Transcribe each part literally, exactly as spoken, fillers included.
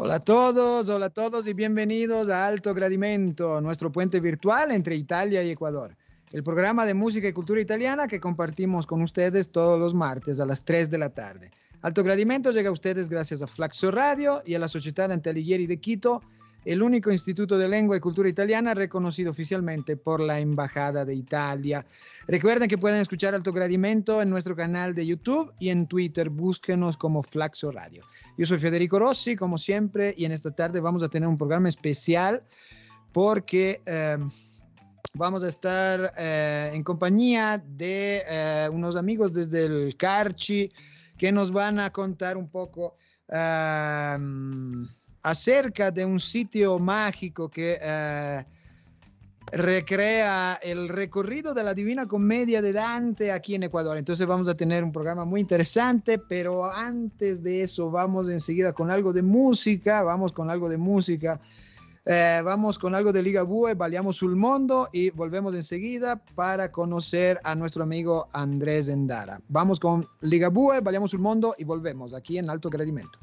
Hola a todos, hola a todos y bienvenidos a Alto Gradimento, nuestro puente virtual entre Italia y Ecuador. El programa de música y cultura italiana que compartimos con ustedes todos los martes a las tres de la tarde. Alto Gradimento llega a ustedes gracias a Flaxo Radio y a la Società Antalighieri de Quito, el único instituto de lengua y cultura italiana reconocido oficialmente por la Embajada de Italia. Recuerden que pueden escuchar Alto Gradimento en nuestro canal de YouTube y en Twitter, búsquenos como Flaxo Radio. Yo soy Federico Rossi, como siempre, y en esta tarde vamos a tener un programa especial porque eh, vamos a estar eh, en compañía de eh, unos amigos desde el Carchi que nos van a contar un poco eh, acerca de un sitio mágico que eh, recrea el recorrido de la Divina Comedia de Dante aquí en Ecuador. Entonces vamos a tener un programa muy interesante, pero antes de eso vamos enseguida con algo de música, vamos con algo de música, eh, vamos con algo de Ligabue, Balliamo sul Mondo y volvemos enseguida para conocer a nuestro amigo Andrés Endara. Vamos con Ligabue, Balliamo sul Mondo y volvemos aquí en Alto Gradimento.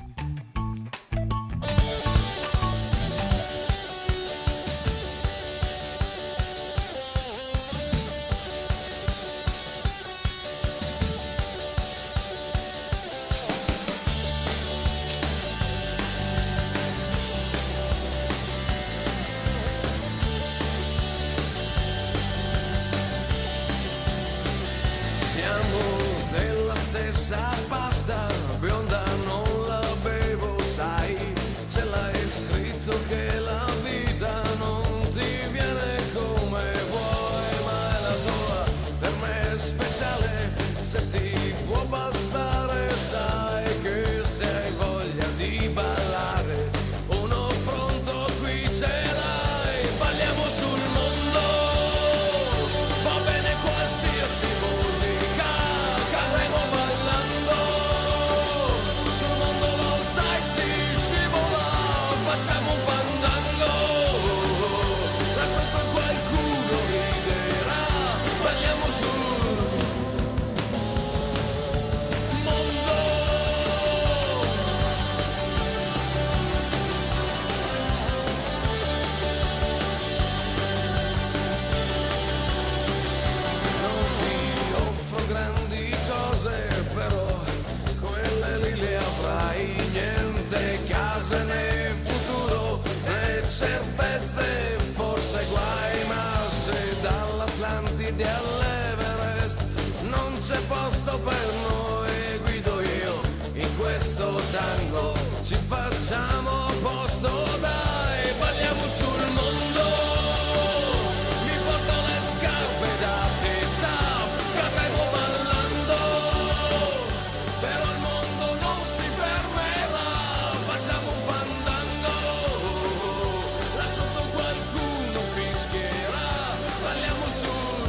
Ci facciamo posto, dai, balliamo sul mondo. Mi porto le scarpe da tetta, cadremo ballando. Però il mondo non si fermerà, facciamo un fandango. Là sotto qualcuno fischierà, balliamo sul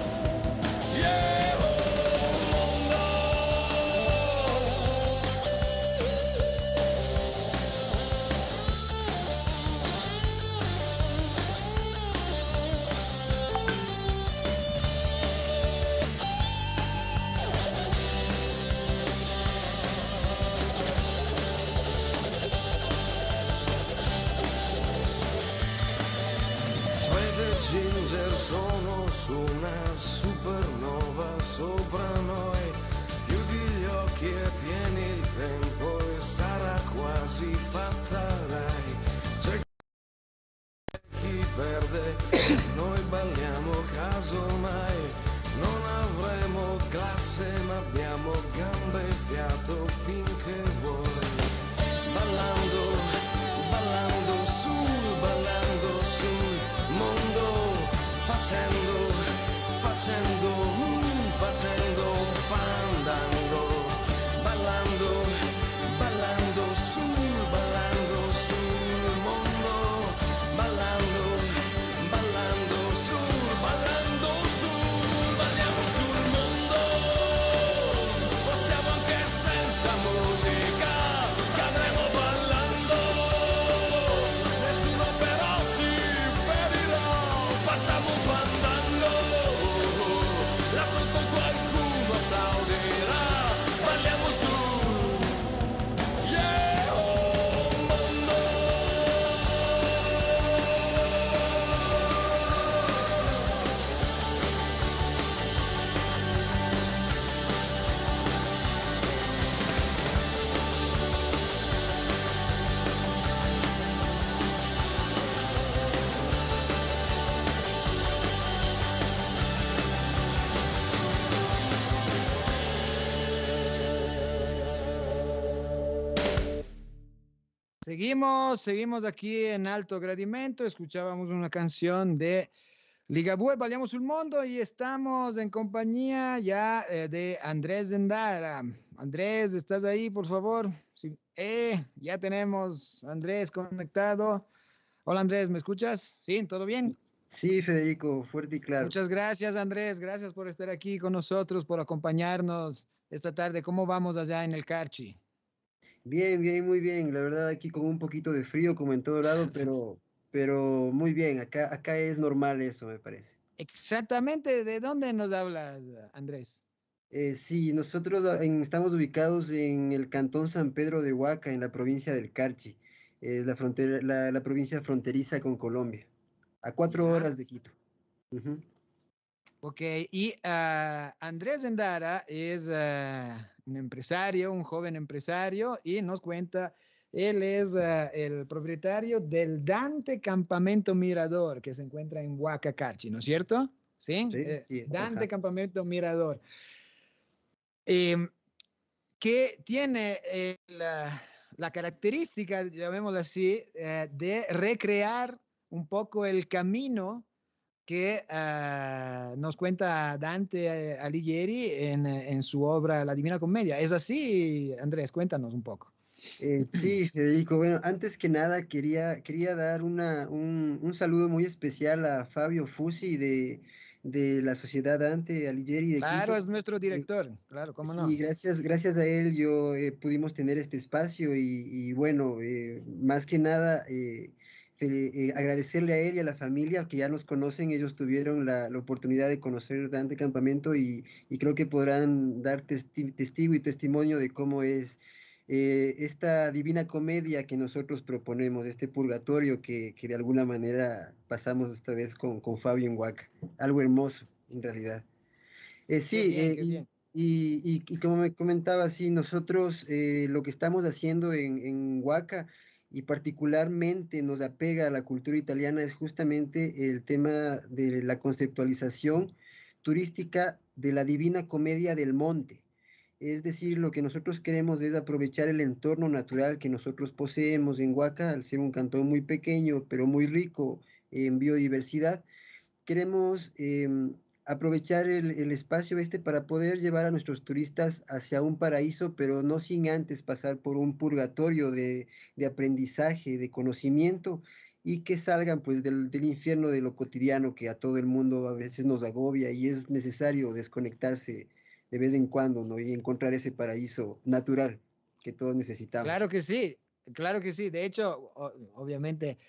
yeah, mondo. Ginger sono su una supernova sopra noi, chiudi gli occhi e tieni il tempo e sarà quasi fatta, dai, c'è chi perde, noi balliamo casomai, non avremo classe ma abbiamo gambe e fiato finché vuoi, ballando, ballando sul, ballando sul mondo, facendo, facendo, mm, facendo un fandango, ballando, ballando sul, ballando sul mondo, ballando, ballando sul, ballando sul, balliamo sul mondo, possiamo anche senza musica, cadremo ballando, nessuno però si ferirà, facciamo un fandango, là sotto qualcuno applaude. Seguimos, seguimos aquí en Alto Gradimento. Escuchábamos una canción de Ligabue, Valiamos un Mundo y estamos en compañía ya eh, de Andrés Zendara. Andrés, ¿estás ahí, por favor? Sí. Eh, ya tenemos a Andrés conectado. Hola Andrés, ¿me escuchas? Sí, ¿todo bien? Sí, Federico, fuerte y claro. Muchas gracias Andrés, gracias por estar aquí con nosotros, por acompañarnos esta tarde. ¿Cómo vamos allá en el Carchi? Bien, bien, muy bien. La verdad aquí con un poquito de frío como en todo lado, pero, pero muy bien. Acá, acá es normal eso, me parece. Exactamente, ¿de dónde nos hablas, Andrés? Eh, sí, nosotros ah, en- estamos ubicados en el cantón San Pedro de Huaca, en la provincia del Carchi, eh, la frontera, la, la provincia fronteriza con Colombia, a cuatro Ya. horas de Quito. Ujú. Ok, y ah, Andrés Endara es ah, un empresario, un joven empresario, y nos cuenta, él es ah, el propietario del Dante Campamento Mirador, que se encuentra en Huacacarchi, ¿no es cierto? Sí, Sí, eh, sí, Dante ajá. Campamento Mirador. Em, que tiene eh, la, la característica, llamémoslo así, eh, de recrear un poco el camino que ah, nos cuenta Dante eh, Alighieri en, eh, en su obra La Divina Comedia. ¿Es así, Andrés? Cuéntanos un poco. Eh, sí, Federico. Bueno, antes que nada quería, quería dar una, un, un saludo muy especial a Fabio Fusi de, de la Sociedad Dante Alighieri de Claro, Quito. es nuestro Eh, director, claro, cómo sí, no. gracias, gracias a él yo eh, pudimos tener este espacio y, y bueno, eh, más que nada eh, fe- eh, agradecerle a él y a la familia que ya nos conocen. Ellos tuvieron la, la oportunidad de conocer Dante Campamento y, y creo que podrán dar testi- testigo y testimonio de cómo es eh, esta divina comedia que nosotros proponemos, este purgatorio que, que de alguna manera pasamos esta vez con, con Fabio en Huaca. Algo hermoso, en realidad. Eh, Qué sí, bien, eh, qué y, bien. y- y- y como me comentaba, sí, nosotros eh, lo que estamos haciendo en, en Huaca y particularmente nos apega a la cultura italiana es justamente el tema de la conceptualización turística de la Divina Comedia del Monte. Es decir, lo que nosotros queremos es aprovechar el entorno natural que nosotros poseemos en Huaca, al ser un cantón muy pequeño, pero muy rico en biodiversidad. Queremos em, aprovechar el, el espacio este para poder llevar a nuestros turistas hacia un paraíso, pero no sin antes pasar por un purgatorio de, de aprendizaje, de conocimiento, y que salgan pues del, del infierno de lo cotidiano que a todo el mundo a veces nos agobia y es necesario desconectarse de vez en cuando, ¿no? Y encontrar ese paraíso natural que todos necesitamos. Claro que sí, claro que sí. De hecho, o- obviamente,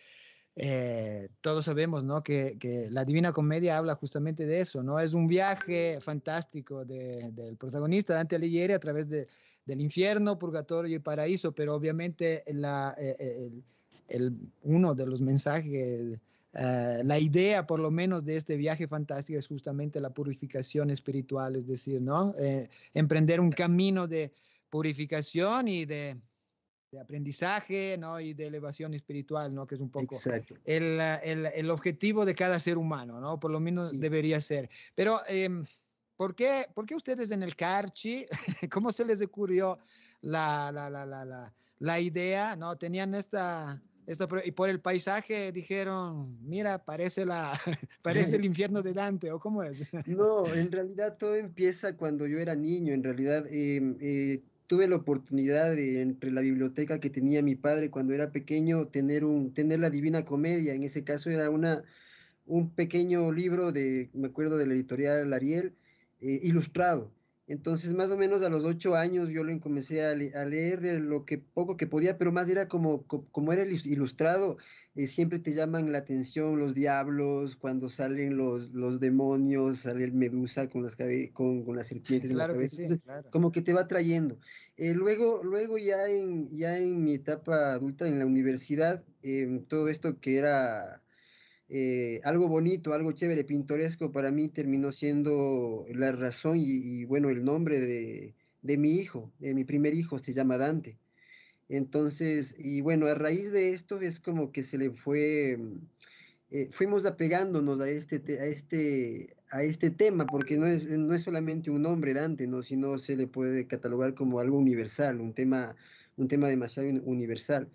eh, todos sabemos, ¿no? Que, que la Divina Comedia habla justamente de eso, ¿no? Es un viaje fantástico de- del protagonista Dante Alighieri a través de, del infierno, purgatorio y paraíso, pero obviamente la, eh, eh, el, el- uno de los mensajes, eh, la idea por lo menos de este viaje fantástico es justamente la purificación espiritual, es decir, ¿no? Eh, emprender un camino de purificación y de de aprendizaje, ¿no? Y de elevación espiritual, ¿no? Que es un poco Exacto. el, ah, el, el objetivo de cada ser humano, ¿no? Por lo menos Sí. debería ser. Pero, eh, ¿por qué, por qué ustedes en el Carchi, cómo se les ocurrió la, la, la, la, la, la idea, ¿no? Tenían esta, esta, pro- y por el paisaje dijeron, mira, parece la, parece el infierno de Dante, ¿o cómo es? No, en realidad todo empieza cuando yo era niño. En realidad em, eh, tuve la oportunidad de, entre la biblioteca que tenía mi padre cuando era pequeño, tener un, tener la Divina Comedia. En ese caso era una, un pequeño libro de, me acuerdo de la editorial Ariel, eh, ilustrado. Entonces, más o menos a los ocho años yo lo comencé a, le- a leer de lo que poco que podía, pero más era como, co- como era ilus- ilustrado, eh, siempre te llaman la atención los diablos, cuando salen los, los demonios, sale el Medusa con las, cabe- con, con las serpientes en la Claro que cabeza. sí, Entonces, claro. como que te va trayendo. Eh, luego, luego ya en, ya en mi etapa adulta en la universidad, em, todo esto que era eh, algo bonito, algo chévere, pintoresco, para mí terminó siendo la razón y, y, bueno, el nombre de, de mi hijo, de mi primer hijo, se llama Dante. Entonces, y bueno, a raíz de esto es como que se le fue, mm, eh, fuimos apegándonos a este, te- a este, a este tema, porque no es, no es solamente un nombre Dante, ¿no? Sino se le puede catalogar como algo universal, un tema, un tema demasiado uni- universal.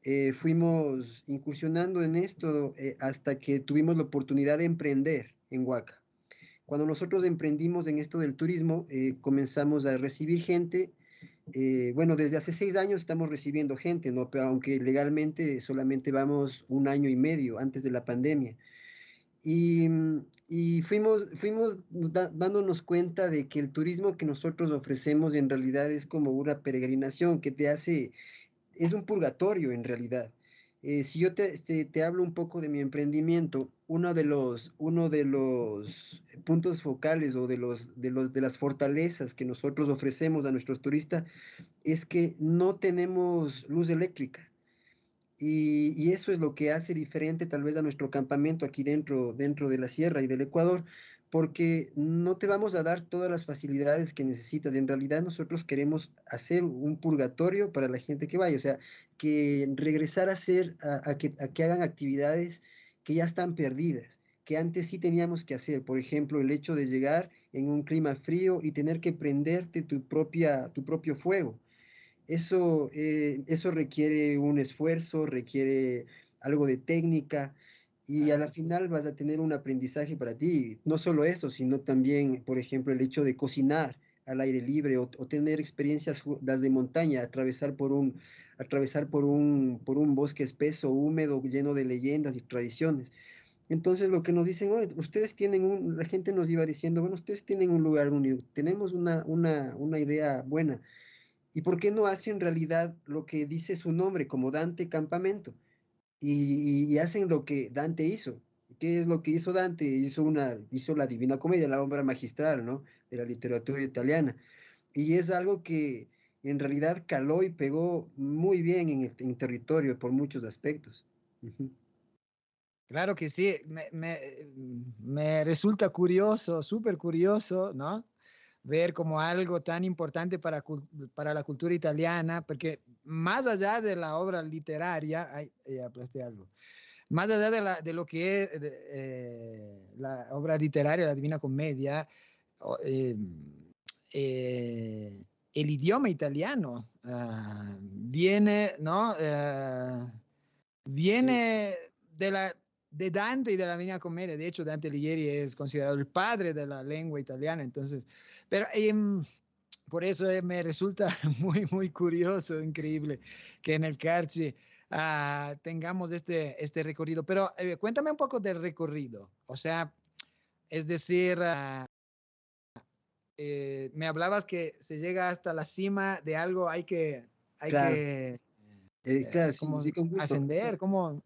eh, fuimos incursionando en esto eh, hasta que tuvimos la oportunidad de emprender en Huaca. Cuando nosotros emprendimos en esto del turismo, eh, comenzamos a recibir gente. Eh, bueno, desde hace seis años estamos recibiendo gente, ¿no? Pero aunque legalmente solamente vamos un año y medio antes de la pandemia. Y, mm, y fuimos, fuimos da- dándonos cuenta de que el turismo que nosotros ofrecemos en realidad es como una peregrinación que te hace, es un purgatorio en realidad. Eh, si yo te, te, te hablo un poco de mi emprendimiento, uno de los, uno de los puntos focales o de, los, de, los, de las fortalezas que nosotros ofrecemos a nuestros turistas es que no tenemos luz eléctrica. Y, y eso es lo que hace diferente tal vez a nuestro campamento aquí dentro, dentro de la sierra y del Ecuador, porque no te vamos a dar todas las facilidades que necesitas. En realidad nosotros queremos hacer un purgatorio para la gente que vaya, o sea, que regresar a hacer, a, a que, a que hagan actividades que ya están perdidas, que antes sí teníamos que hacer. Por ejemplo, el hecho de llegar en un clima frío y tener que prenderte tu propia, tu propio fuego. Eso, eh, eso requiere un esfuerzo, requiere algo de técnica y a la Claro, sí. final vas a tener un aprendizaje para ti. No solo eso, sino también, por ejemplo, el hecho de cocinar al aire libre o, o tener experiencias, ju- las de montaña, atravesar por un, atravesar por un, por un bosque espeso, húmedo, lleno de leyendas y tradiciones. Entonces lo que nos dicen: "Oye, ustedes tienen un", la gente nos iba diciendo, bueno, ustedes tienen un lugar único, tenemos una, una, una idea buena. ¿Y por qué no hace en realidad lo que dice su nombre, como Dante Campamento? Y, y- y hacen lo que Dante hizo. ¿Qué es lo que hizo Dante? Hizo una, hizo la Divina Comedia, la obra magistral, ¿no? De la literatura italiana. Y es algo que en realidad caló y pegó muy bien en el en territorio por muchos aspectos. Ujú. Claro que sí, me, me, me resulta curioso, súper curioso, ¿no? Ver como algo tan importante para, cul- para la cultura italiana, porque más allá de la obra literaria, ay, ya aplasté algo, más allá de, la, de lo que es de, eh, la obra literaria, la Divina Comedia, o, eh, eh, el idioma italiano ah, viene, ¿no? Eh, Sí, viene de la de Dante y de la Divina Comedia. De hecho, Dante Alighieri es considerado el padre de la lengua italiana. Entonces, pero eh, por eso eh, me resulta muy, muy curioso, increíble que en el Carchi uh, tengamos este, este recorrido. Pero eh, cuéntame un poco del recorrido. O sea, es decir, uh, eh, me hablabas que se llega hasta la cima de algo, hay que, hay claro. que Eh, claro, eh, sí, como sí, con gusto. ascender, como...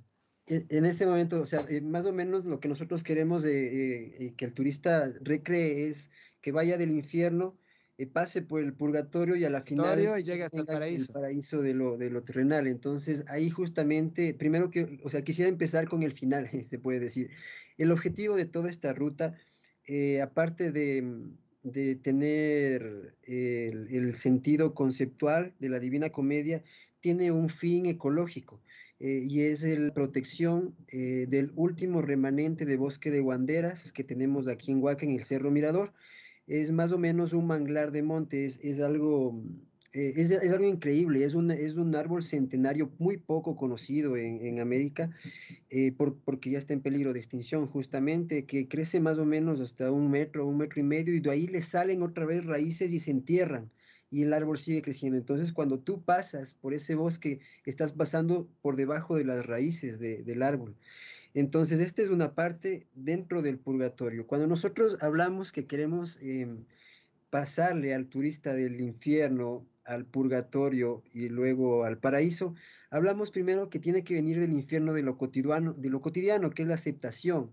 E- En este momento, o sea, eh, más o menos lo que nosotros queremos de, eh, eh, que el turista recree es que vaya del infierno, eh, pase por el purgatorio y a la final Y llega hasta el tenga el paraíso. paraíso de lo, de lo terrenal. Entonces, ahí justamente, primero que, o sea, quisiera empezar con el final, se puede decir. El objetivo de toda esta ruta, eh, aparte de, mm, de tener el el sentido conceptual de la Divina Comedia, tiene un fin ecológico, eh, y es la protección eh, del último remanente de bosque de guanderas que tenemos aquí en Huaca, en el Cerro Mirador. Es más o menos un manglar de montes, es algo, eh, es, es algo increíble, es un, es un árbol centenario muy poco conocido en, en América, eh, por, porque ya está en peligro de extinción justamente, que crece más o menos hasta un metro, un metro y medio, y de ahí le salen otra vez raíces y se entierran, y el árbol sigue creciendo. Entonces, cuando tú pasas por ese bosque, estás pasando por debajo de las raíces de- del árbol. Entonces, esta es una parte dentro del purgatorio. Cuando nosotros hablamos que queremos em, pasarle al turista del infierno al purgatorio y luego al paraíso, hablamos primero que tiene que venir del infierno de lo cotidiano, de lo cotidiano, que es la aceptación.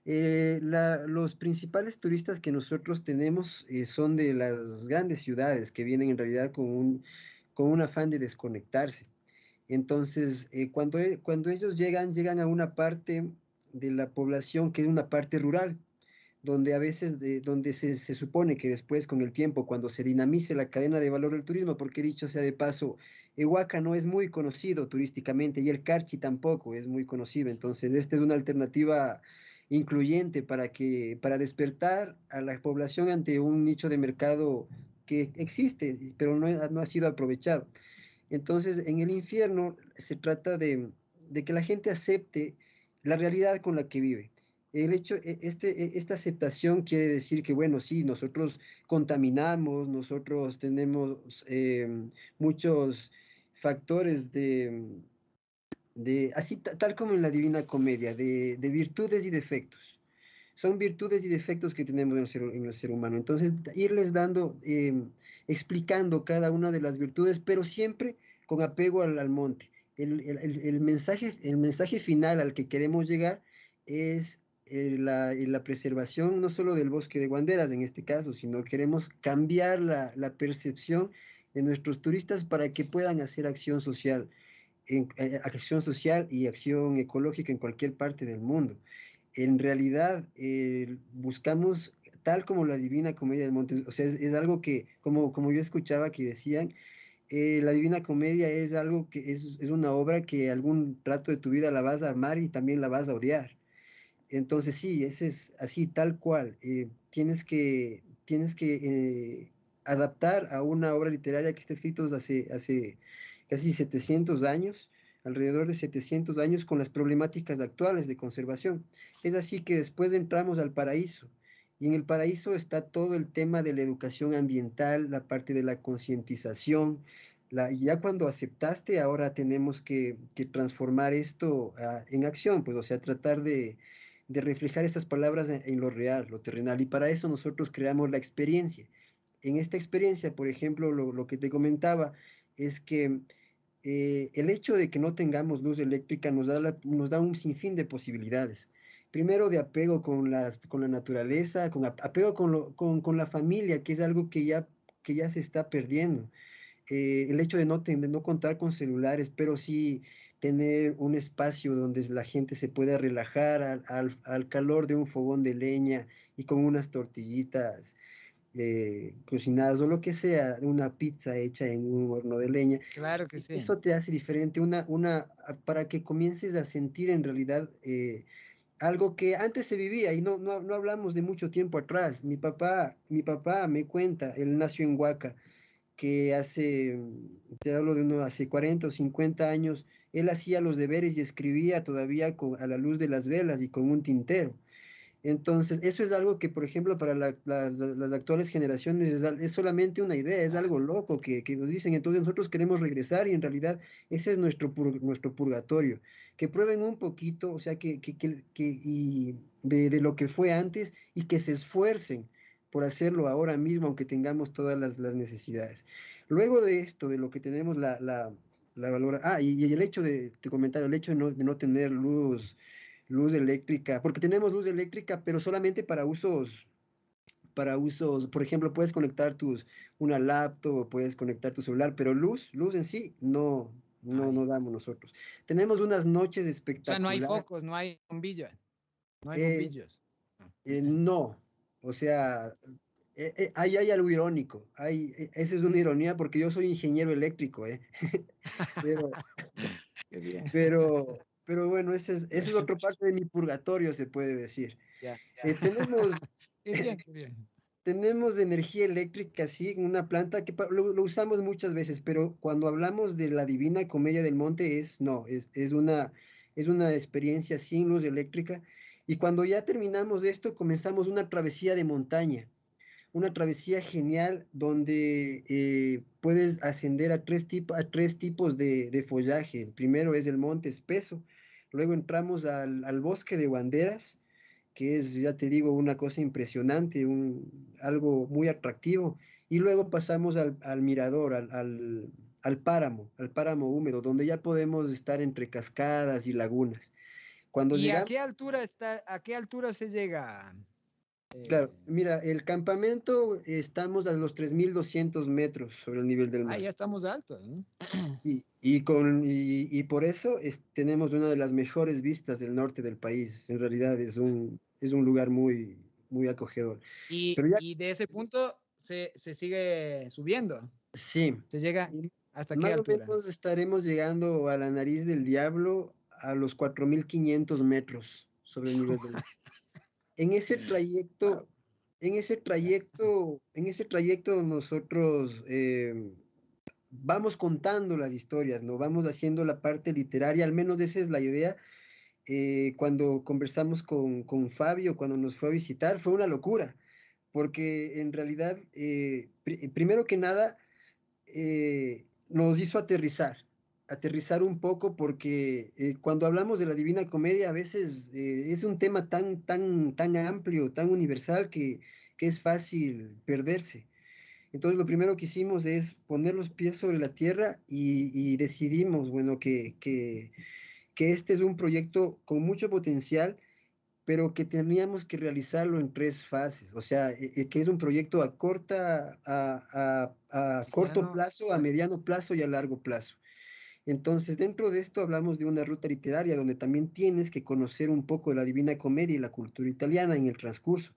Eh, la- los principales turistas que nosotros tenemos eh, son de las grandes ciudades que vienen en realidad con un, con un afán de desconectarse. Entonces, eh, cuando, e- cuando ellos llegan, llegan a una parte de la población que es una parte rural, donde a veces, de- donde se, se supone que después, con el tiempo, cuando se dinamice la cadena de valor del turismo, porque dicho sea de paso, Ehuaca no es muy conocido turísticamente y el Carchi tampoco es muy conocido, entonces esta es una alternativa incluyente para que, para despertar a la población ante un nicho de mercado que existe, pero no, ha- no ha sido aprovechado. Entonces, en el infierno se trata de, de que la gente acepte la realidad con la que vive. El hecho, e- este, e- esta aceptación quiere decir que, bueno, sí, nosotros contaminamos, nosotros tenemos eh, muchos factores de, de así ta- tal como en la Divina Comedia, de, de virtudes y defectos. Son virtudes y defectos que tenemos en el ser, en el ser humano. Entonces, irles dando, eh, explicando cada una de las virtudes, pero siempre con apego al, al monte. El, el- el- el mensaje, el mensaje final al que queremos llegar es eh, la, eh, la preservación no solo del bosque de Guanderas en este caso, sino queremos cambiar la, la percepción de nuestros turistas para que puedan hacer acción social en, eh, acción social y acción ecológica en cualquier parte del mundo. En realidad, eh, buscamos, tal como la Divina Comedia del Monte, o sea, es, es algo que, como, como yo escuchaba que decían, eh, la Divina Comedia es algo que es, es una obra que algún rato de tu vida la vas a amar y también la vas a odiar. Entonces, sí, ese es así, tal cual. Eh, tienes que, tienes que eh, adaptar a una obra literaria que está escrita hace, hace casi setecientos años, alrededor de setecientos años, con las problemáticas actuales de conservación. Es así que después entramos al paraíso. Y en el paraíso está todo el tema de la educación ambiental, la parte de la concientización. La, y ya cuando aceptaste, ahora tenemos que, que transformar esto ah, en acción, pues, o sea, tratar de, de reflejar estas palabras en, en lo real, lo terrenal. Y para eso nosotros creamos la experiencia. En esta experiencia, por ejemplo, lo, lo que te comentaba es que eh, el hecho de que no tengamos luz eléctrica nos da, la- nos da un sinfín de posibilidades. Primero de apego con, las, con la naturaleza, con ap- apego con, lo- con, con la familia, que es algo que ya, que ya se está perdiendo. Eh, el hecho de no, ten- de no contar con celulares, pero sí tener un espacio donde la gente se pueda relajar al, al- al calor de un fogón de leña y con unas tortillitas eh, cocinadas o lo que sea, una pizza hecha en un horno de leña. Claro que E- sí. Eso te hace diferente, una, una, a- para que comiences a sentir en realidad eh, algo que antes se vivía y no, no, no hablamos de mucho tiempo atrás. Mi papá, mi papá me cuenta, él nació en Huaca, que hace, te hablo de uno, hace cuarenta o cincuenta años, él hacía los deberes y escribía todavía con- a la luz de las velas y con un tintero. Entonces, eso es algo que, por ejemplo, para la- las, las actuales generaciones es, al- es solamente una idea, es algo loco que, que nos dicen. Entonces, nosotros queremos regresar y en realidad ese es nuestro, pur- nuestro purgatorio. Que prueben un poquito, o sea, que, que, que, que- y de, de lo que fue antes y que se esfuercen por hacerlo ahora mismo, aunque tengamos todas las, las necesidades. Luego de esto, de lo que tenemos la, la, la valora, ah, y, y el hecho de, te comentaba, el hecho de no, de no tener luz luz eléctrica, porque tenemos luz eléctrica, pero solamente para usos, para usos, por ejemplo, puedes conectar tus, una laptop, o puedes conectar tu celular, pero luz, luz en sí, no, no, Ay. no damos nosotros. Tenemos unas noches O sea, no hay espectaculares, focos, no hay bombillas, no hay eh, bombillos. Ah, eh, no, o sea, eh, eh, ahí hay algo irónico, hay, eh, esa es una ironía porque yo soy ingeniero eléctrico, eh, pero, qué bien. pero, pero bueno, ese es, ese es otra parte de mi purgatorio, se puede decir. Ya, ya. Eh, tenemos Qué bien, qué bien. Tenemos energía eléctrica, sí, en una planta que pa- lo, lo usamos muchas veces, pero cuando hablamos de la Divina Comedia del Monte es, no, es, es una, es una experiencia sin luz eléctrica. Y cuando ya terminamos de esto, comenzamos una travesía de montaña, una travesía genial donde eh, puedes ascender a tres, tipo- a tres tipos de, de follaje. El primero es el monte espeso, luego entramos al, al bosque de banderas que es, ya te digo, una cosa impresionante, un, algo muy atractivo. Y luego pasamos al, al mirador, al, al, al páramo, al páramo húmedo, donde ya podemos estar entre cascadas y lagunas. Cuando ¿Y a llegamos, qué altura está, a qué altura se llega? claro, Eh, mira, el campamento estamos a los tres mil doscientos metros sobre el nivel del ah, mar. ya estamos altos, ¿no? Sí, y, con, y, y por eso es- tenemos una de las mejores vistas del norte del país. En realidad es un, es un lugar muy, muy acogedor. Y, Pero ya, y de ese punto se, se sigue subiendo. sí, Se llega y hasta qué más o altura. menos estaremos llegando a la nariz del diablo a los cuatro mil quinientos metros sobre el nivel del mar. En ese Wow. trayecto, en ese trayecto, en ese trayecto nosotros eh, vamos contando las historias, ¿no? Vamos haciendo la parte literaria, al menos esa es la idea. Eh, cuando conversamos con, con Fabio, cuando nos fue a visitar, fue una locura, porque en realidad, eh, pri- primero que nada, eh, nos hizo aterrizar, aterrizar un poco, porque eh, cuando hablamos de la Divina Comedia, a veces eh, es un tema tan, tan, tan amplio, tan universal, que, que es fácil perderse. Entonces, lo primero que hicimos es poner los pies sobre la tierra y, y decidimos, bueno, que, que, que este es un proyecto con mucho potencial, pero que teníamos que realizarlo en tres fases. O sea, eh, eh, que es un proyecto a corta, a, a- a corto Mediano, plazo, a mediano plazo y a largo plazo. Entonces, dentro de esto hablamos de una ruta literaria donde también tienes que conocer un poco de la Divina Comedia y la cultura italiana en el transcurso.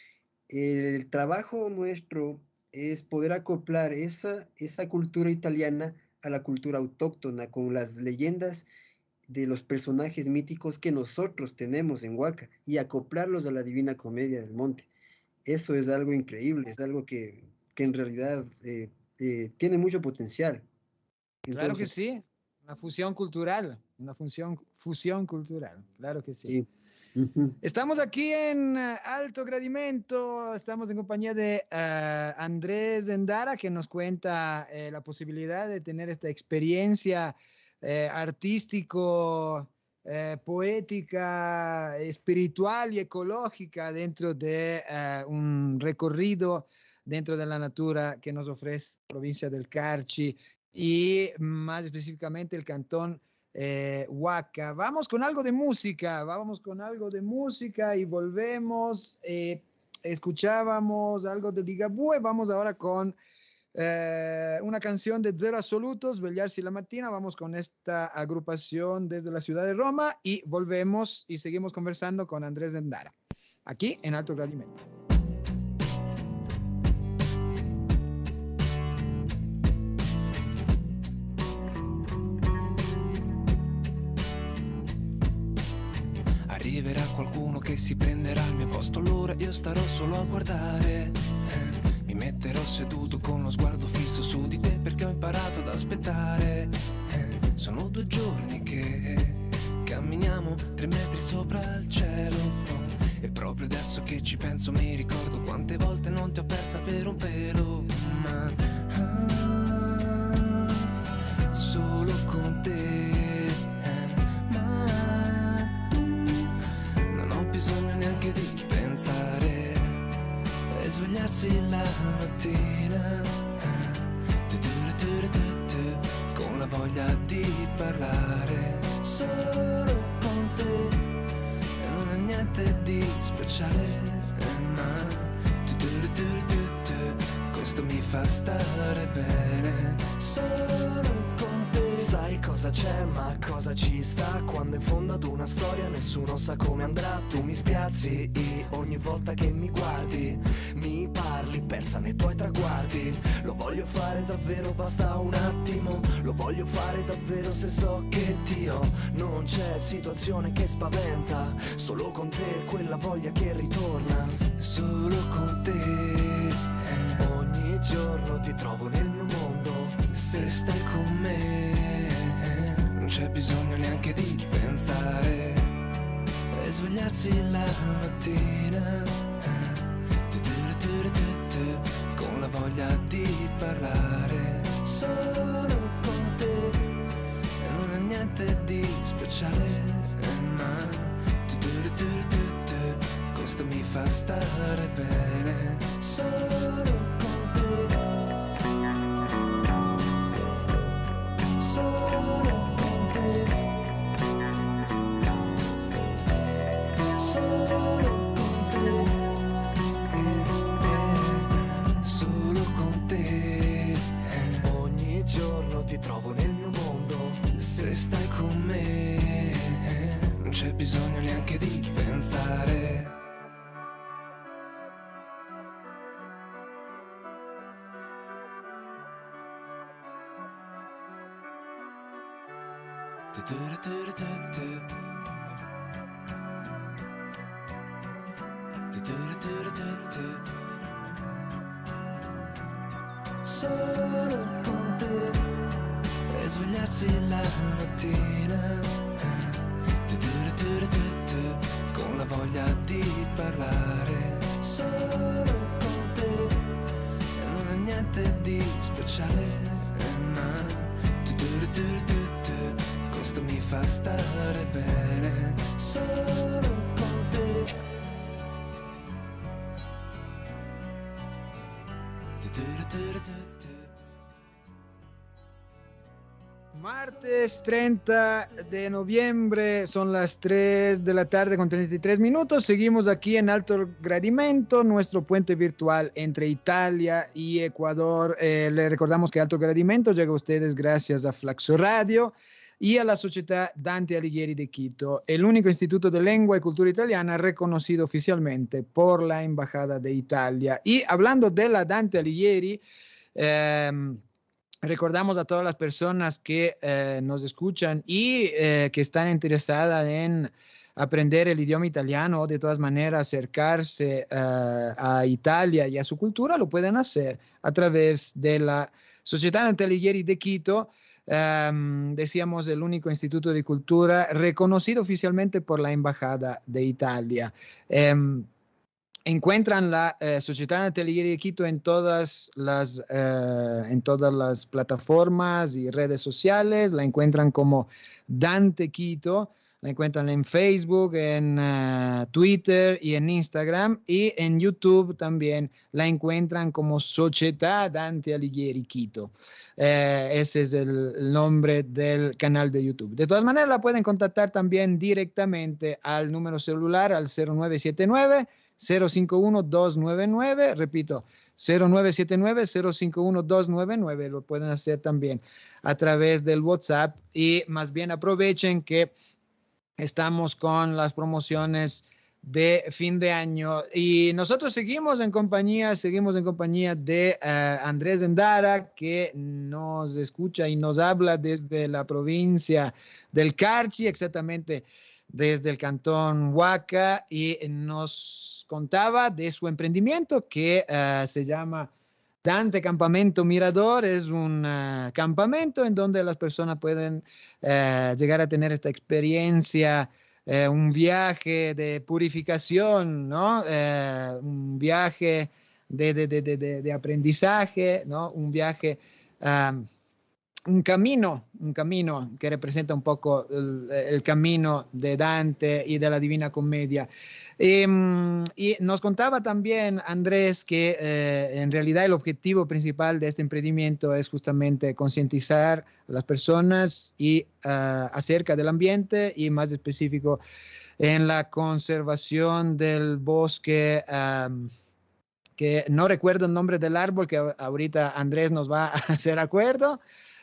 El trabajo nuestro es poder acoplar esa, esa cultura italiana a la cultura autóctona, con las leyendas de los personajes míticos que nosotros tenemos en Huaca, y acoplarlos a la Divina Comedia del Monte. Eso es algo increíble, es algo que, que en realidad eh, eh, tiene mucho potencial. claro que Entonces, sí, una fusión cultural, una fusión, fusión cultural, claro que sí. sí. Ujú. Estamos aquí en eh, Alto Gradimento, estamos en compañía de eh, Andrés Endara, que nos cuenta eh, la posibilidad de tener esta experiencia eh, artístico, eh, poética, espiritual y ecológica dentro de eh, un recorrido dentro de la natura que nos ofrece la provincia del Carchi y más específicamente el cantón eh, Huaca. Vamos con algo de música, vamos con algo de música y volvemos. Eh, escuchábamos algo de Ligabue, vamos ahora con eh, una canción de Zero Absolutos, Vegliarsi la Mattina. Vamos con esta agrupación desde la ciudad de Roma y volvemos y seguimos conversando con Andrés Endara, aquí en Alto Gradimento. Arriverà qualcuno che si prenderà il mio posto, allora io starò solo a guardare. Eh, mi metterò seduto con lo sguardo fisso su di te, perché ho imparato ad aspettare. Eh, sono due giorni che camminiamo tre metri sopra il cielo. E proprio adesso che ci penso mi ricordo quante volte non ti ho persa per un pelo. Ma ah, solo con te. Bisogno neanche di pensare e svegliarsi la mattina tu, tu, tu, tu, tu, con la voglia di parlare solo con te, e non è niente di speciale, ma tu, tu, tu, tu, tu, questo mi fa stare bene solo con te. Sai cosa c'è, ma cosa ci sta? Quando in fondo ad una storia nessuno sa come andrà. Tu mi spiazzi ogni volta che mi guardi, mi parli persa nei tuoi traguardi. Lo voglio fare davvero, basta un attimo. Lo voglio fare davvero se so che Dio non c'è situazione che spaventa. Solo con te quella voglia che ritorna. Solo con te ogni giorno ti trovo nel mio mondo. Se stai con me non c'è bisogno neanche di pensare e svegliarsi la mattina tu, tu, tu, tu, tu, con la voglia di parlare solo con te, e non è niente di speciale, ma tu, tu, tu, tu, tu, questo mi fa stare bene solo con te. Solo con te, solo con te, eh, solo con te, ogni giorno ti trovo nel mio mondo. se stai con me non c'è bisogno neanche di pensare. Tu, tu, tu, tu, tu. Tu, tu, tu, tu, tu. Solo con te. e svegliarsi la mattina tu, tu, tu, tu, tu, con la voglia di parlare solo con te e non è niente di speciale, ma tu, tu, tu, tu, tu, questo mi fa stare bene solo con te. Tu, tu, tu, tu, tu. Martes treinta de noviembre, son las tres de la tarde con treinta y tres minutos. Seguimos aquí en Alto Gradimento, nuestro puente virtual entre Italia y Ecuador. Eh, le recordamos que Alto Gradimento llega a ustedes gracias a Flaxo Radio y a la Sociedad Dante Alighieri de Quito, el único instituto de lengua y cultura italiana reconocido oficialmente por la Embajada de Italia. Y hablando de la Dante Alighieri, eh, recordamos a todas las personas que eh, nos escuchan y eh, que están interesadas en aprender el idioma italiano o de todas maneras acercarse uh, a Italia y a su cultura, lo pueden hacer a través de la Sociedad Dante Alighieri de Quito. Um, decíamos el único instituto de cultura reconocido oficialmente por la Embajada de Italia. Um, Encuentran la eh, Sociedad Dante Alighieri de Quito en todas las eh, en todas las plataformas y redes sociales. La encuentran como Dante Quito. La encuentran en Facebook, en uh, Twitter y en Instagram. Y en YouTube también la encuentran como Società Dante Alighieri Quito. Eh, ese es el nombre del canal de YouTube. De todas maneras, la pueden contactar también directamente al número celular al cero nueve siete nueve, cero cinco uno, dos nueve nueve, repito, cero nueve siete nueve, cero cinco uno, dos nueve nueve, lo pueden hacer también a través del WhatsApp y más bien aprovechen que estamos con las promociones de fin de año y nosotros seguimos en compañía, seguimos en compañía de uh, Andrés Endara, que nos escucha y nos habla desde la provincia del Carchi, exactamente desde el cantón Huaca, y nos contaba de su emprendimiento que uh, se llama Dante Campamento Mirador. Es un uh, campamento en donde las personas pueden uh, llegar a tener esta experiencia, uh, un viaje de purificación, ¿no? Uh, un viaje de, de, de, de, de aprendizaje, ¿no? Un viaje... Um, un camino, un camino que representa un poco el, el camino de Dante y de la Divina Comedia. Eh, y nos contaba también Andrés que eh, en realidad el objetivo principal de este emprendimiento es justamente concientizar a las personas y, uh, acerca del ambiente y más específico en la conservación del bosque, um, que no recuerdo el nombre del árbol, que ahorita Andrés nos va a hacer acuerdo.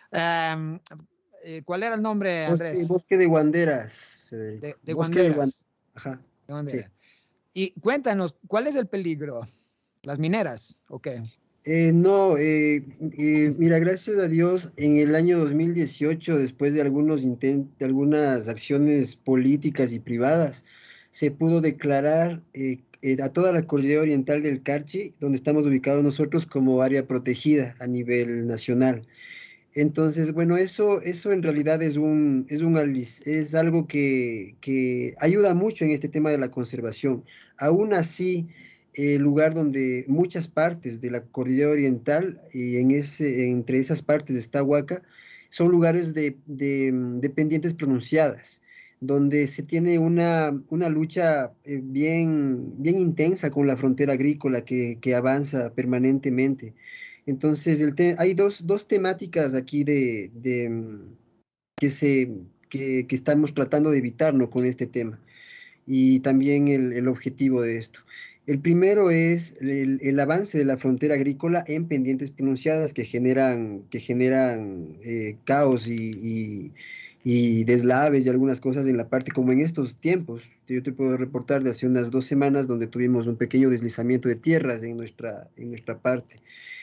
Um, ¿Cuál era el nombre, Andrés? Bosque, bosque de Guanderas, Federico. De, de Bosque Guanderas. De Ajá. De Guanderas. Sí. Y cuéntanos, ¿cuál es el peligro? ¿Las mineras o qué? Eh, no, eh, eh, mira, gracias a Dios, en el año dos mil dieciocho, después de algunos intentos, de algunas acciones políticas y privadas, se pudo declarar eh, eh, a toda la cordillera oriental del Carchi, donde estamos ubicados nosotros, como área protegida a nivel nacional. Entonces, bueno, eso, eso en realidad es, un, es, un, es algo que, que ayuda mucho en este tema de la conservación. Aún así, el lugar donde muchas partes de la cordillera oriental, y en ese, entre esas partes está Huaca, son lugares de, de, de pendientes pronunciadas, donde se tiene una, una lucha eh, bien, bien intensa con la frontera agrícola que, que avanza permanentemente. Entonces, el te hay dos, dos temáticas aquí de, de, que, se, que, que estamos tratando de evitar, ¿no?, con este tema, y también el, el objetivo de esto. El primero es el, el avance de la frontera agrícola en pendientes pronunciadas que generan, que generan eh, caos y, y, y deslaves y algunas cosas en la parte, como en estos tiempos. Yo te puedo reportar de hace unas dos semanas donde tuvimos un pequeño deslizamiento de tierras en nuestra, en nuestra parte.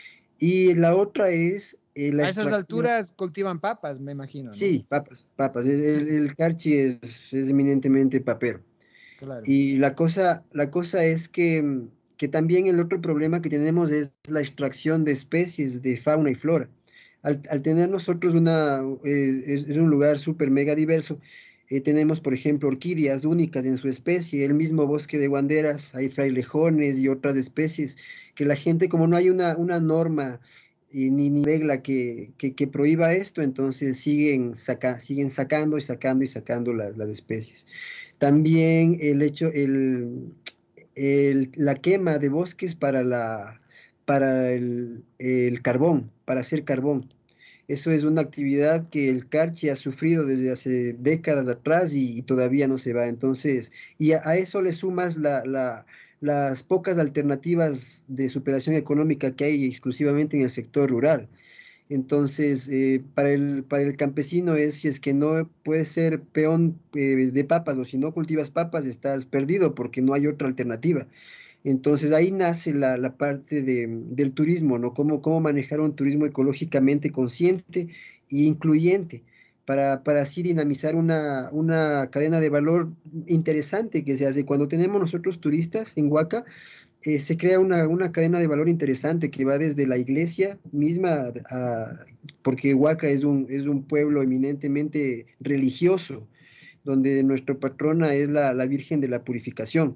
Y la otra es... Eh, la a esas alturas cultivan papas, me imagino, ¿no? Sí, papas, papas. El, el Carchi es, es eminentemente papero. Claro. Y la cosa, la cosa es que, que también el otro problema que tenemos es la extracción de especies de fauna y flora. al, al tener nosotros una, eh, es, es un lugar súper mega diverso, eh, tenemos, por ejemplo, orquídeas únicas en su especie, el mismo bosque de guanderas, hay frailejones y otras especies, que la gente, como no hay una, una norma y ni, ni regla que, que, que prohíba esto, entonces siguen, saca, siguen sacando y sacando y sacando las, las especies. También el hecho, el, el- la quema de bosques para, la, para el, el carbón, para hacer carbón. Eso es una actividad que el Carchi ha sufrido desde hace décadas atrás y, y todavía no se va. Entonces, y a, a eso le sumas la, la- las pocas alternativas de superación económica que hay exclusivamente en el sector rural. Entonces, eh, para el, para el campesino es, si es que no puedes ser peón eh, de papas o si no cultivas papas, estás perdido porque no hay otra alternativa. Entonces ahí nace la, la parte de- del turismo, ¿no? Cómo, cómo manejar un turismo ecológicamente consciente e incluyente para, para así dinamizar una, una cadena de valor interesante que se hace. Cuando tenemos nosotros turistas en Huaca, eh, se crea una, una cadena de valor interesante que va desde la iglesia misma, a- porque Huaca es un, es un pueblo eminentemente religioso, donde nuestra patrona es la, la Virgen de la Purificación.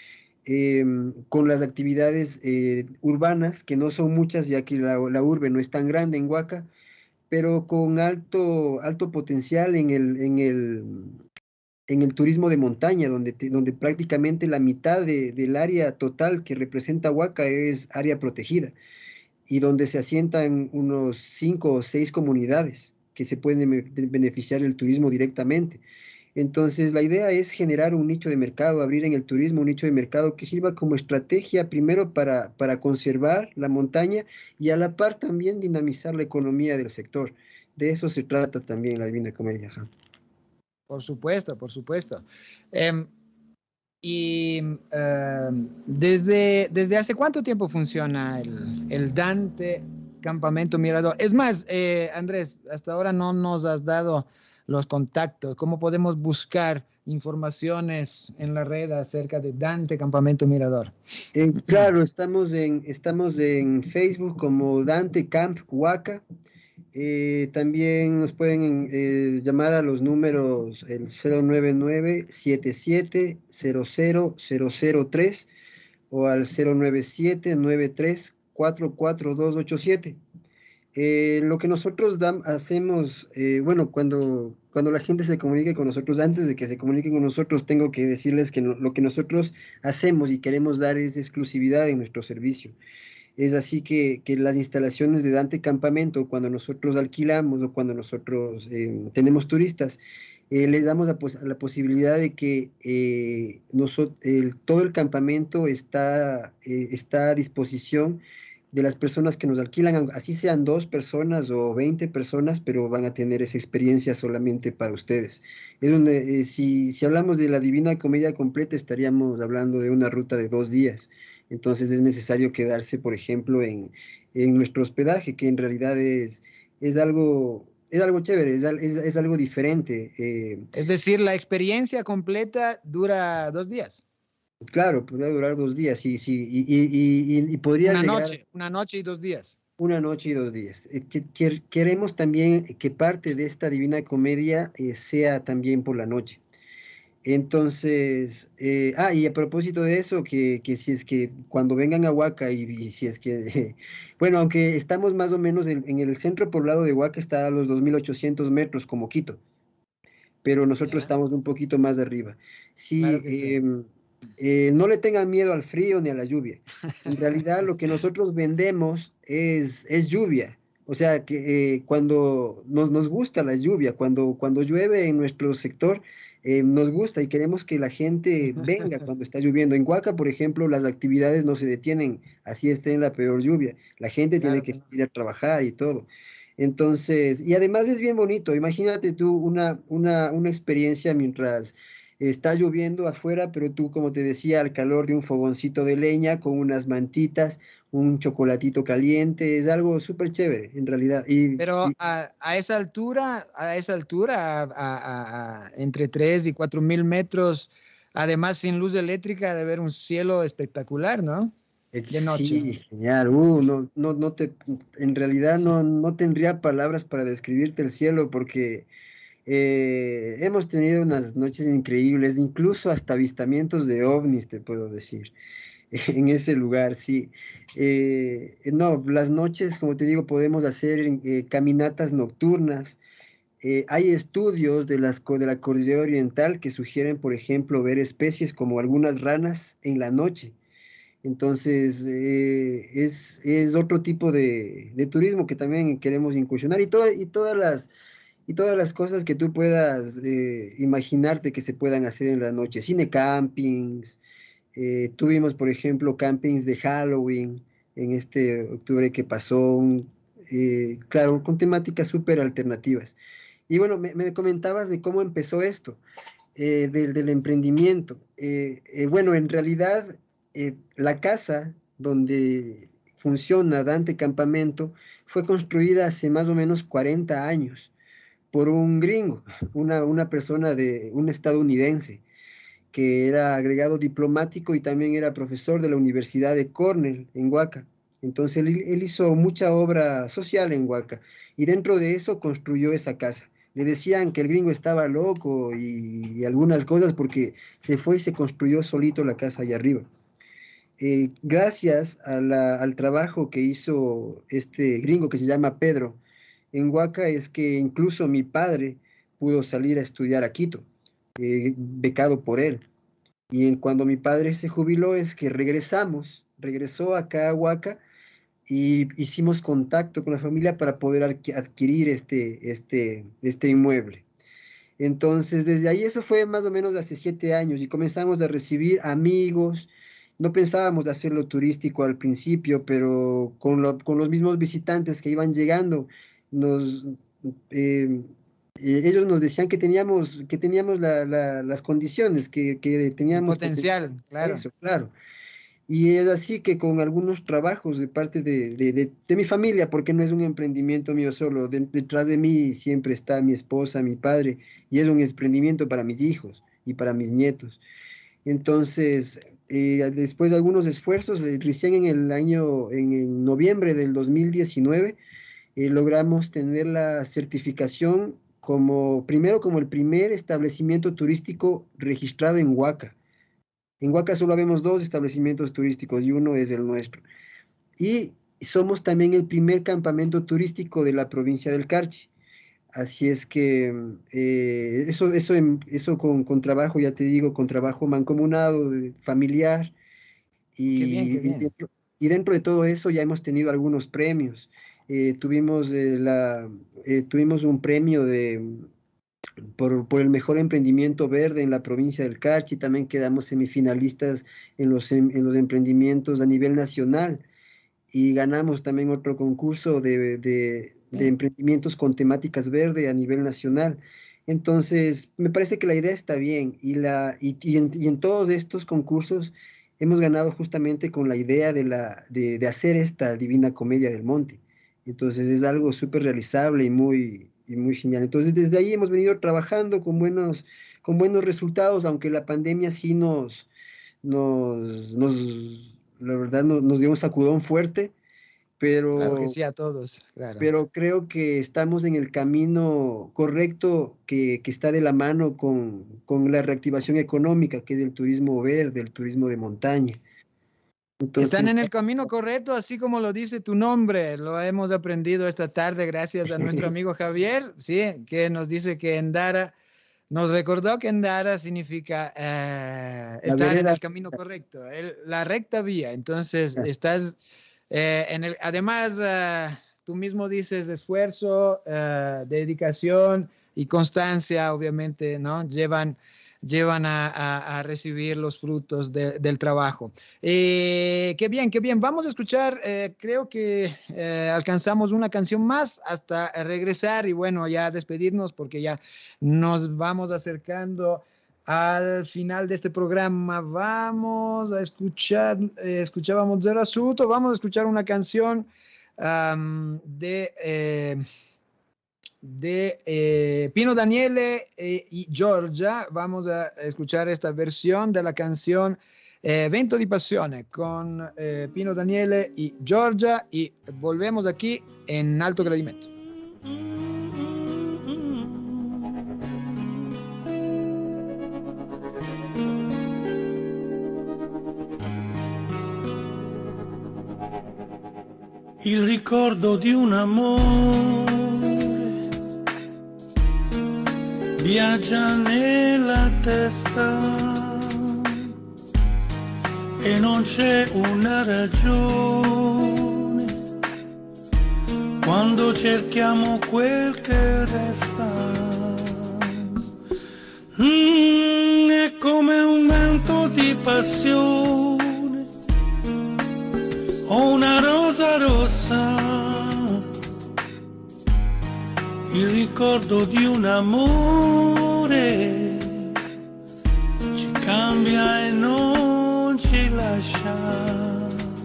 Em, con las actividades eh, urbanas, que no son muchas, ya que la, la urbe no es tan grande en Huaca, pero con alto, alto potencial en el, en el, en el turismo de montaña, donde, te- donde prácticamente la mitad de- del área total que representa Huaca es área protegida y donde se asientan unos cinco o seis comunidades que se pueden be- beneficiar del turismo directamente. Entonces, la idea es generar un nicho de mercado, abrir en el turismo un nicho de mercado que sirva como estrategia primero para, para conservar la montaña y a la par también dinamizar la economía del sector. De eso se trata también la Divina Comedia. Ajá. Por supuesto, por supuesto. Em, y em, desde, ¿desde hace cuánto tiempo funciona el, el Dante Campamento Mirador? Es más, eh, Andrés, hasta ahora no nos has dado los contactos. ¿Cómo podemos buscar informaciones en la red acerca de Dante Campamento Mirador? Eh, claro, estamos en, estamos en Facebook como Dante Camp Huaca. Eh, también nos pueden eh, llamar a los números el cero nueve nueve, siete siete cero cero cero cero tres o al cero nueve siete, nueve tres cuatro cuatro dos ocho siete. Eh, lo que nosotros dam- hacemos, eh, bueno, cuando, cuando la gente se comunique con nosotros, antes de que se comuniquen con nosotros, tengo que decirles que no- lo que nosotros hacemos y queremos dar es exclusividad en nuestro servicio. Es así que, que las instalaciones de Dante Campamento, cuando nosotros alquilamos o cuando nosotros eh, tenemos turistas, eh, les damos la, pos- la posibilidad de que eh, noso- el- todo el campamento está, eh, está a disposición de las personas que nos alquilan, aun- así sean dos personas o veinte personas, pero van a tener esa experiencia solamente para ustedes. Es donde, eh, si, si hablamos de la Divina Comedia completa, estaríamos hablando de una ruta de dos días. Entonces es necesario quedarse, por ejemplo, en, en nuestro hospedaje, que en realidad es, es algo, es algo chévere, es, al- es- es algo diferente. eh, Es decir, la experiencia completa dura dos días. claro, podría durar dos días y, sí, y, y, y, y- y podría Una llegar noche, una noche y dos días. una noche y dos días. Eh, que- que- queremos también que parte de esta Divina Comedia eh, sea también por la noche. Entonces, eh, ah, y a propósito de eso, que, que si es que cuando vengan a Huaca y, y si es que, bueno, aunque estamos más o menos en, en el centro poblado de Huaca, está a los dos mil ochocientos metros como Quito, pero nosotros Ya, estamos un poquito más arriba. claro Sí, que sí. em, eh, no le tengan miedo al frío ni a la lluvia. En realidad lo que nosotros vendemos es, es lluvia. O sea, que eh, cuando nos, nos gusta la lluvia, cuando, cuando llueve en nuestro sector, eh, nos gusta y queremos que la gente venga cuando está lloviendo. En Huaca, por ejemplo, las actividades no se detienen, así esté en la peor lluvia. La gente tiene Claro que que no. ir a trabajar y todo. Entonces, y además es bien bonito. Imagínate tú una, una, una experiencia mientras está lloviendo afuera, pero tú, como te decía, al calor de un fogoncito de leña con unas mantitas, un chocolatito caliente, es algo súper chévere en realidad. Y, Pero y a, a esa altura, a esa altura, a- a- a- entre tres y cuatro mil metros, además sin luz eléctrica, de ver un cielo espectacular, ¿no? de noche. Sí, genial. Uh, no, no, no te, en realidad no, no tendría palabras para describirte el cielo porque eh, hemos tenido unas noches increíbles, incluso hasta avistamientos de ovnis, te puedo decir, en ese lugar, sí. Eh, no, las noches, como te digo, podemos hacer eh, caminatas nocturnas. Eh, hay estudios de, las, co- de la cordillera oriental que sugieren, por ejemplo, ver especies como algunas ranas en la noche. Entonces, eh, es, es otro tipo de, de turismo que también queremos incursionar y, todo, y, todas las, y todas las cosas que tú puedas eh, imaginarte que se puedan hacer en la noche. Cine campings, eh, tuvimos, por ejemplo, campings de Halloween en este octubre que pasó, un- eh, claro, con temáticas súper alternativas. Y bueno, me, me comentabas de cómo empezó esto, eh, del, del emprendimiento. Eh, eh, bueno, en realidad, eh, la casa donde funciona Dante Campamento fue construida hace más o menos cuarenta años por un gringo, una, una persona de un estadounidense que era agregado diplomático y también era profesor de la Universidad de Cornell en Huaca. Entonces él, él hizo mucha obra social en Huaca y dentro de eso construyó esa casa. Le decían que el gringo estaba loco y, y algunas cosas porque se fue y se construyó solito la casa allá arriba. Eh, gracias a la- al trabajo que hizo este gringo que se llama Pedro en Huaca es que incluso mi padre pudo salir a estudiar a Quito, eh, becado por él. Y en- cuando mi padre se jubiló es que regresamos, regresó acá a Huaca y hicimos contacto con la familia para poder adqui- adquirir este, este, este inmueble. Entonces, desde ahí eso fue más o menos hace siete años y comenzamos a recibir amigos. No pensábamos de hacerlo turístico al principio, pero con, lo- con los mismos visitantes que iban llegando, nos, eh, eh, ellos nos decían que teníamos, que teníamos la- la- las condiciones, que, que El teníamos potencial potencial, para claro. eso, claro. Y es así que con algunos trabajos de parte de, de- de- de mi familia, porque no es un emprendimiento mío solo, de- detrás de mí siempre está mi esposa, mi padre, y es un emprendimiento para mis hijos y para mis nietos. Entonces, eh, después de algunos esfuerzos, eh, recién en el año, en, en noviembre del dos mil diecinueve, eh, logramos tener la certificación como, primero como el primer establecimiento turístico registrado en Huaca. En Huaca solo vemos dos establecimientos turísticos y uno es el nuestro. Y somos también el primer campamento turístico de la provincia del Carchi. Así es que eh, eso, eso, en- eso con, con trabajo, ya te digo, con trabajo mancomunado, de- familiar, Qué bien, qué y, y bien. dentro, y dentro de todo eso ya hemos tenido algunos premios. Eh, tuvimos, eh, la, eh, tuvimos un premio de, por, por el mejor emprendimiento verde en la provincia del Carchi, también quedamos semifinalistas en los, em- en los emprendimientos a nivel nacional y ganamos también otro concurso de, de- de Bien. emprendimientos con temáticas verde a nivel nacional. Entonces, me parece que la idea está bien y, la, y, y en, y en todos estos concursos hemos ganado justamente con la idea de, la, de, de hacer esta Divina Comedia del Monte. Entonces, es algo súper realizable y muy, y muy genial. Entonces, desde ahí hemos venido trabajando con buenos, con buenos resultados, aunque la pandemia sí nos, nos, nos la verdad no- nos dio un sacudón fuerte, Claro que pero, sí, a todos, claro. pero creo que estamos en el camino correcto que, que está de la mano con, con la reactivación económica, que es el turismo verde, el turismo de montaña. Están Entonces, en el camino correcto, así como lo dice tu nombre. Lo hemos aprendido esta tarde gracias a nuestro amigo Javier, sí, que nos dice que Endara, nos recordó que Endara significa eh, la estar en vereda, el camino correcto, el- la recta vía. Entonces, estás eh, en el, además, eh, tú mismo dices esfuerzo, eh, dedicación y constancia, obviamente, ¿no? Llevan, llevan a, a- a recibir los frutos de- del trabajo. Eh, qué bien, qué bien. Vamos a escuchar, eh, creo que eh, alcanzamos una canción más hasta regresar y bueno, ya despedirnos porque ya nos vamos acercando al final de este programa. Vamos a escuchar, eh, escuchábamos de Rasuto, vamos a escuchar una canción am, de, eh, de eh, Pino Daniele eh, y Giorgia. Vamos a escuchar esta versión de la canción Eh, Vento di Pasione con eh, Pino Daniele y Giorgia, y volvemos aquí en Alto Gradimento. Il ricordo di un amore viaggia nella testa e non c'è una ragione quando cerchiamo quel che resta. Mm, è come un vento di passione o una rosa rossa, il ricordo di un amore ci cambia e non ci lascia.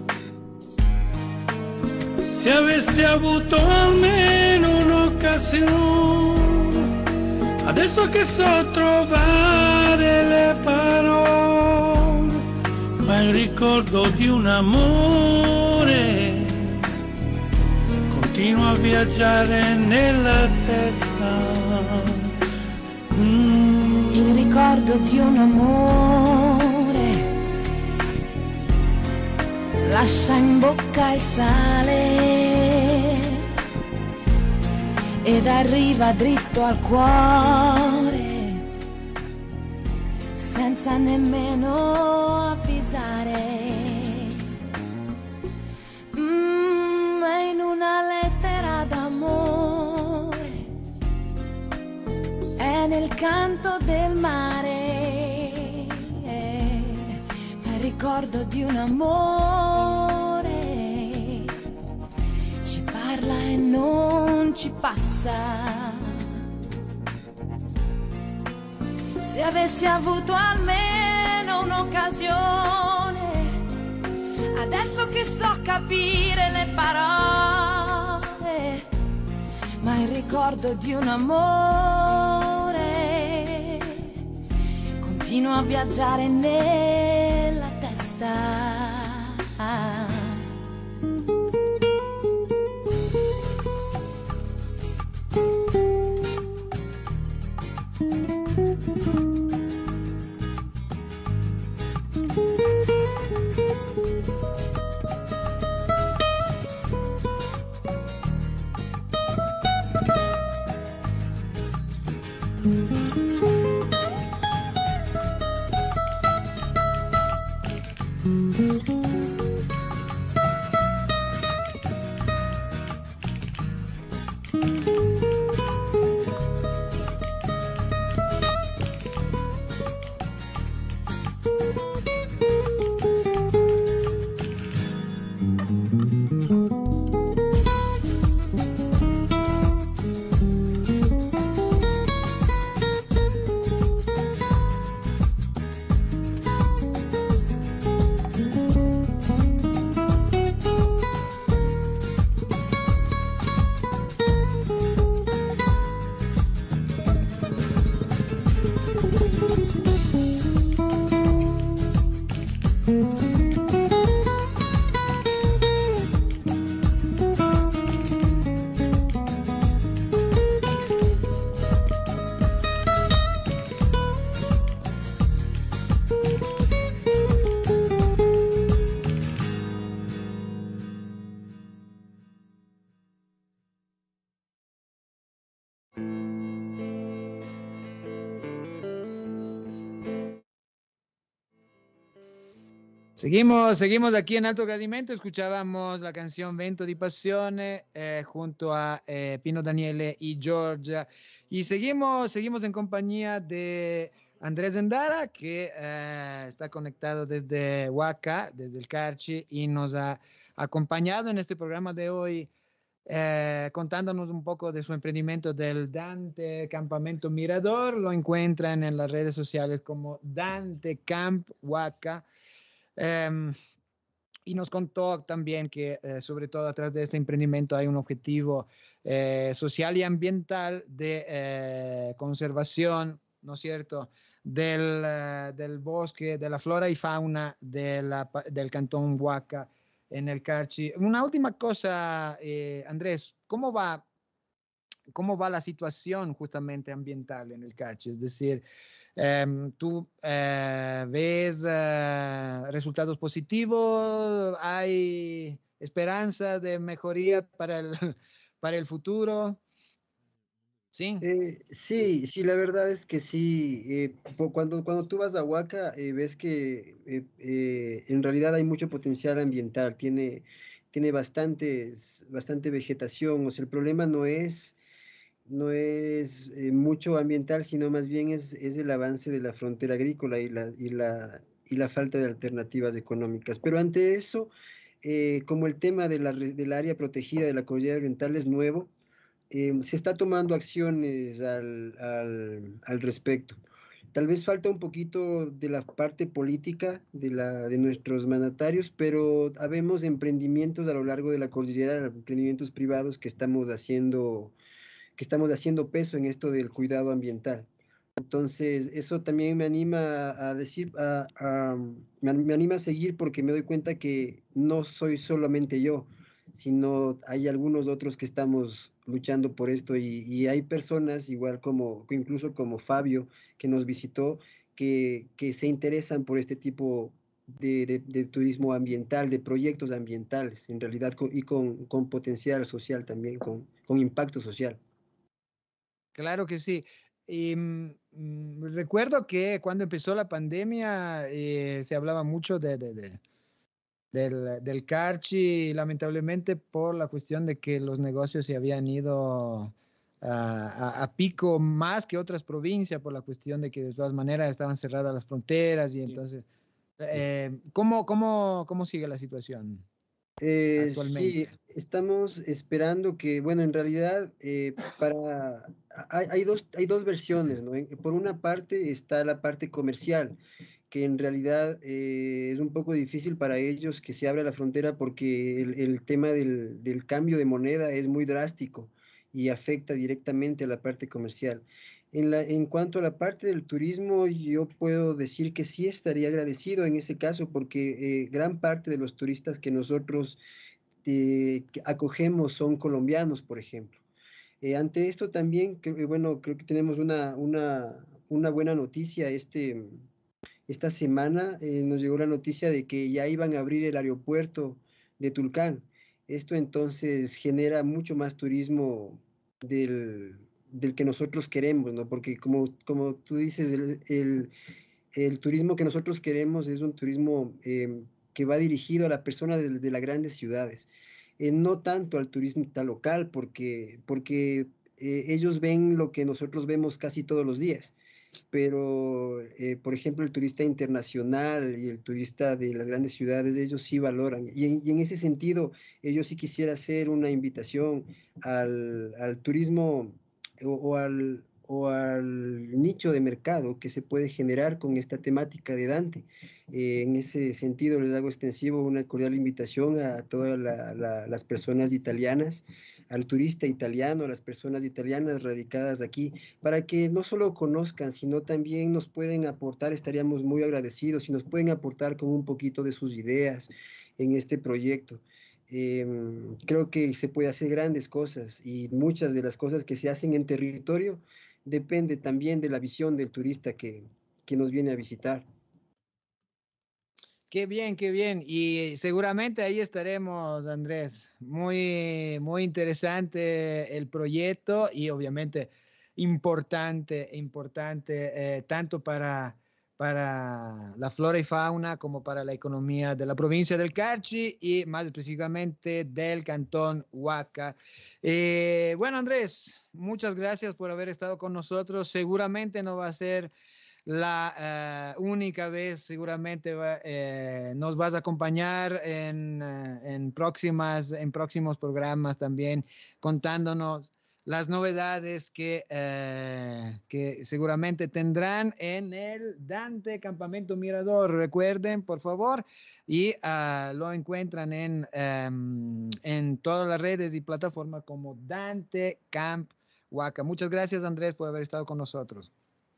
Se avessi avuto almeno un'occasione, adesso che so trovare le parole, ma il ricordo di un amore continua a viaggiare nella testa. Mm. Il ricordo di un amore lascia in bocca il sale ed arriva dritto al cuore senza nemmeno avvisare. Mm, è in una lettera d'amore, è nel canto del mare, è il ricordo di un amore, ci parla e non ci passa. Se avessi avuto almeno un'occasione, adesso che so capire le parole, ma il ricordo di un amore continua a viaggiare nella testa. Seguimos, seguimos aquí en Alto Gradimento. Escuchábamos la canción Vento di Pasione eh, junto a eh, Pino Daniele y Giorgia. Y seguimos, seguimos en compañía de Andrés Endara, que eh, está conectado desde Huaca, desde el Carchi, y nos ha acompañado en este programa de hoy, eh, contándonos un poco de su emprendimiento del Dante Campamento Mirador. Lo encuentran en las redes sociales como Dante Camp Huaca. Um, y nos contó también que eh, sobre todo atrás de este emprendimiento hay un objetivo eh, social y ambiental de eh, conservación, ¿no es cierto?, del, uh, del bosque, de la flora y fauna de la, del cantón Huaca en el Carchi. Una última cosa, eh, Andrés, ¿cómo va, ¿cómo va la situación justamente ambiental en el Carchi? Es decir, Um, ¿tú uh, ves uh, resultados positivos? ¿Hay esperanza de mejoría para el, para el futuro? Sí. Eh, sí, sí, la verdad es que sí. Eh, po- cuando, cuando tú vas a Huaca, eh, ves que eh, eh, en realidad hay mucho potencial ambiental, tiene, tiene bastantes, bastante vegetación. O sea, el problema no es, no es eh, mucho ambiental, sino más bien es, es el avance de la frontera agrícola y la, y la, y la falta de alternativas económicas. Pero ante eso, eh, como el tema de la, re- del área protegida de la cordillera oriental es nuevo, eh, se está tomando acciones al, al, al respecto. Tal vez falta un poquito de la parte política de, la, de nuestros mandatarios, pero habemos emprendimientos a lo largo de la cordillera, emprendimientos privados que estamos haciendo, que estamos haciendo peso en esto del cuidado ambiental. Entonces, eso también me anima a decir, a, a- me, an- me anima a seguir porque me doy cuenta que no soy solamente yo, sino hay algunos otros que estamos luchando por esto y, y hay personas, igual como, incluso como Fabio, que nos visitó, que, que se interesan por este tipo de, de- de turismo ambiental, de proyectos ambientales, en realidad, con- y con, con potencial social también, con, con impacto social. Claro que sí. Y, mm, mm, recuerdo que cuando empezó la pandemia eh, se hablaba mucho de, de- de- del, del Carchi, lamentablemente por la cuestión de que los negocios se habían ido a, a- a pico más que otras provincias por la cuestión de que de todas maneras estaban cerradas las fronteras y Sí. entonces, eh, ¿cómo, cómo, cómo sigue la situación Eh, sí, actualmente? estamos esperando que, bueno, en realidad, eh, para, hay, hay dos, hay dos versiones, ¿no? En- Por una parte está la parte comercial, que en realidad eh, es un poco difícil para ellos que se abra la frontera porque el, el tema del, del cambio de moneda es muy drástico y afecta directamente a la parte comercial. En la, en cuanto a la parte del turismo, yo puedo decir que sí estaría agradecido en ese caso porque eh, gran parte de los turistas que nosotros eh, que acogemos son colombianos, por ejemplo. Eh, ante esto también, que, eh, bueno, creo que tenemos una, una, una buena noticia. Este, esta semana eh, nos llegó la noticia de que ya iban a abrir el aeropuerto de Tulcán. Esto entonces genera mucho más turismo del, del que nosotros queremos, ¿no? Porque como, como tú dices, el, el, el turismo que nosotros queremos es un turismo eh, que va dirigido a la persona de, de las grandes ciudades, eh, no tanto al turista local, porque, porque eh, ellos ven lo que nosotros vemos casi todos los días. Pero, eh, por ejemplo, el turista internacional y el turista de las grandes ciudades, ellos sí valoran. Y en, y en ese sentido, ellos sí quisiera hacer una invitación al, al turismo o, o al, o al nicho de mercado que se puede generar con esta temática de Dante. Eh, en ese sentido, les hago extensivo una cordial invitación a todas la- la- las personas italianas, al turista italiano, a las personas italianas radicadas aquí, para que no solo conozcan, sino también nos pueden aportar, estaríamos muy agradecidos si nos pueden aportar con un poquito de sus ideas en este proyecto. Em, creo que se puede hacer grandes cosas y muchas de las cosas que se hacen en territorio depende también de la visión del turista que, que nos viene a visitar. Qué bien, qué bien. Y seguramente ahí estaremos, Andrés. Muy, muy interesante el proyecto y obviamente importante, importante, eh, tanto para, para la flora y fauna como para la economía de la provincia del Carchi y más específicamente del cantón Huaca. Eh, bueno, Andrés, muchas gracias por haber estado con nosotros. Seguramente no va a ser la eh, única vez, seguramente va- eh, nos vas a acompañar en, eh, en próximas, en próximos programas también, contándonos las novedades que, eh, que seguramente tendrán en el Dante Campamento Mirador. Recuerden, por favor, y ah, lo encuentran en, em, en todas las redes y plataformas como Dante Camp Huaca. Muchas gracias, Andrés, por haber estado con nosotros.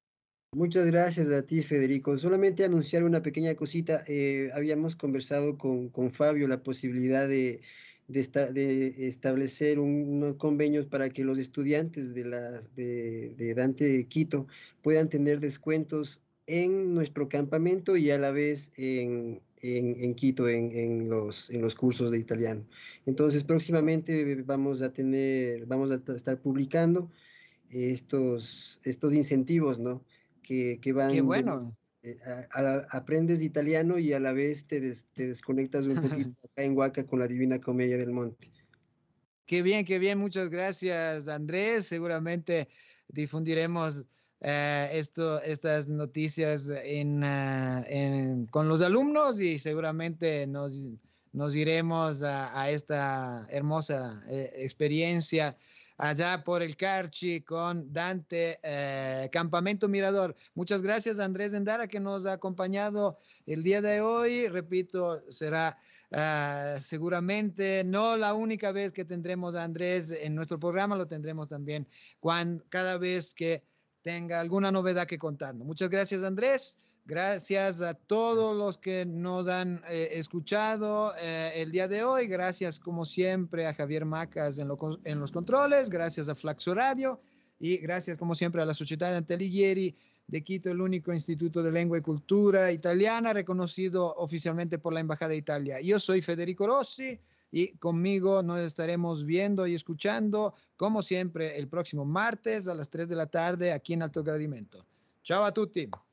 Muchas gracias a ti, Federico. Solamente anunciar una pequeña cosita. Eh, habíamos conversado con, con Fabio la posibilidad de, de, esta- de establecer un- unos convenios para que los estudiantes de, la, de, de Dante Quito puedan tener descuentos en nuestro campamento y a la vez en, en, en Quito, en, en los, en los cursos de italiano. Entonces, próximamente vamos a tener, vamos a estar publicando estos, estos incentivos, ¿no? Que, que Qué van de, bueno. eh, a- a- aprendes de italiano y a la vez te, des- te desconectas un poquito acá en Huaca con la Divina Comedia del Monte. Qué bien, qué bien. Muchas gracias, Andrés. Seguramente difundiremos eh, esto, estas noticias en, ah, en- con los alumnos y seguramente nos, nos iremos a, a esta hermosa eh, experiencia allá por el Carchi con Dante eh, Campamento Mirador. Muchas gracias, Andrés Endara, que nos ha acompañado el día de hoy. Repito, será Uh, seguramente no la única vez que tendremos a Andrés en nuestro programa, lo tendremos también cuando, cada vez que tenga alguna novedad que contarnos. Muchas gracias, Andrés. Gracias a todos los que nos han eh, escuchado eh, el día de hoy. Gracias, como siempre, a Javier Macas en, lo, en los controles. Gracias a Flaxo Radio. Y gracias, como siempre, a la Società Antelighieri de Quito, el único instituto de lengua y cultura italiana reconocido oficialmente por la Embajada de Italia. Yo soy Federico Rossi y conmigo nos estaremos viendo y escuchando, como siempre, el próximo martes a las tres de la tarde aquí en Alto Gradimento. Chao a tutti.